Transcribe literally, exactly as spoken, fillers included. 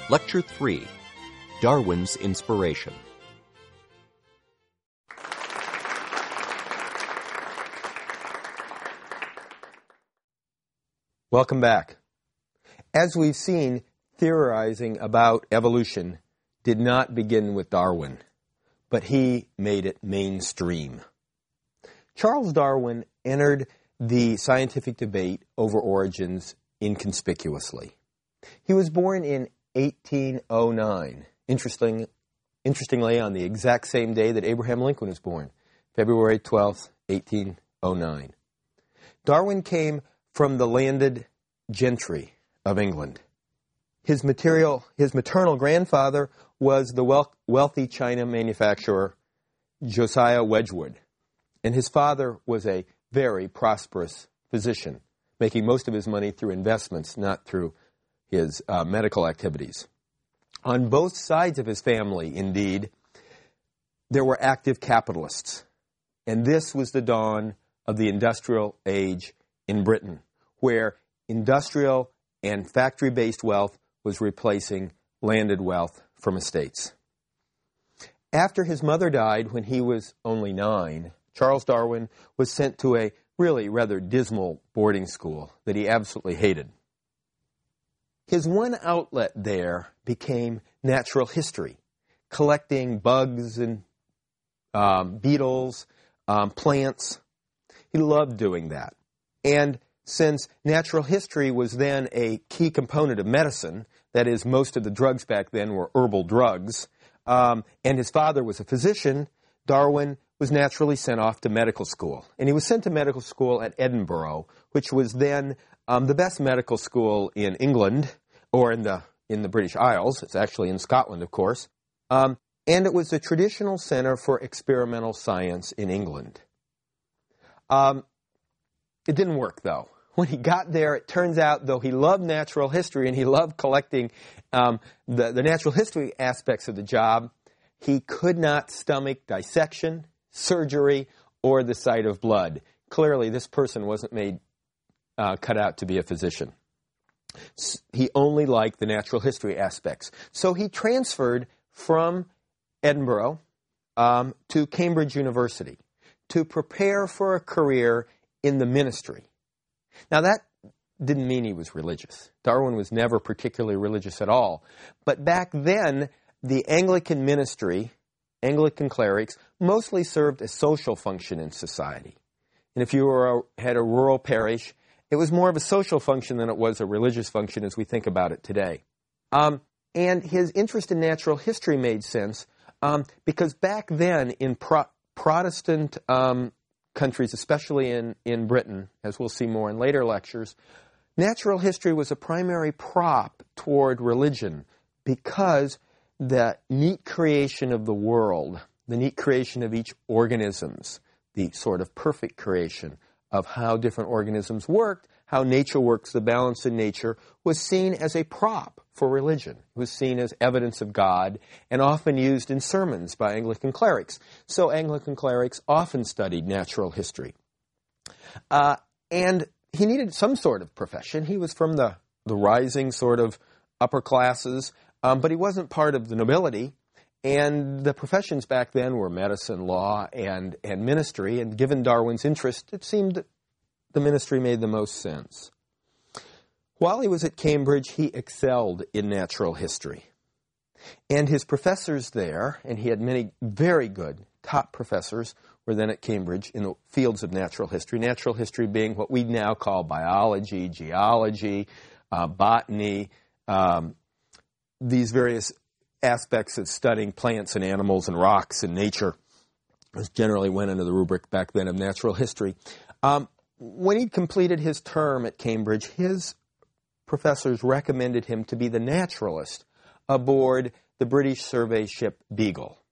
Lecture three, Darwin's Inspiration. Welcome back. As we've seen, theorizing about evolution did not begin with Darwin, but he made it mainstream. Charles Darwin entered the scientific debate over origins inconspicuously. He was born in eighteen oh nine, interesting, interestingly on the exact same day that Abraham Lincoln was born, February twelfth, eighteen oh nine. Darwin came from the landed gentry of England. His material, his maternal grandfather was the wealth, wealthy China manufacturer Josiah Wedgwood, and his father was a very prosperous physician, making most of his money through investments, not through his uh, medical activities. On both sides of his family, indeed, there were active capitalists, and this was the dawn of the industrial age in Britain, where industrial and factory-based wealth was replacing landed wealth from estates. After his mother died when he was only nine, Charles Darwin was sent to a really rather dismal boarding school that he absolutely hated. His one outlet there became natural history, collecting bugs and um, beetles, um, plants. He loved doing that. And since natural history was then a key component of medicine, that is, most of the drugs back then were herbal drugs, um, and his father was a physician, Darwin was naturally sent off to medical school. And he was sent to medical school at Edinburgh, which was then um, the best medical school in England, or in the in the British Isles. It's actually in Scotland, of course. Um, and it was the traditional center for experimental science in England. Um, it didn't work, though. When he got there, it turns out, though he loved natural history and he loved collecting um, the, the natural history aspects of the job, he could not stomach dissection, surgery, or the sight of blood. Clearly, this person wasn't made uh, cut out to be a physician. He only liked the natural history aspects. So he transferred from Edinburgh um, to Cambridge University to prepare for a career in the ministry. Now, that didn't mean he was religious. Darwin was never particularly religious at all. But back then, the Anglican ministry, Anglican clerics, mostly served a social function in society. And if you were a, had a rural parish, it was more of a social function than it was a religious function as we think about it today. Um, and his interest in natural history made sense um, because back then in Pro- Protestant um, countries, especially in, in Britain, as we'll see more in later lectures, natural history was a primary prop toward religion because the neat creation of the world, the neat creation of each organisms, the sort of perfect creation of how different organisms worked, how nature works, the balance in nature, was seen as a prop for religion. It was seen as evidence of God and often used in sermons by Anglican clerics. So Anglican clerics often studied natural history. Uh, and he needed some sort of profession. He was from the, the rising sort of upper classes, um, but he wasn't part of the nobility. And the professions back then were medicine, law, and, and ministry. And given Darwin's interest, it seemed that the ministry made the most sense. While he was at Cambridge, he excelled in natural history. And his professors there, and he had many very good top professors, were then at Cambridge in the fields of natural history. Natural history being what we now call biology, geology, uh, botany, um, these various aspects of studying plants and animals and rocks and nature, which generally went under the rubric back then of natural history. Um, when he'd completed his term at Cambridge, his professors recommended him to be the naturalist aboard the British survey ship Beagle.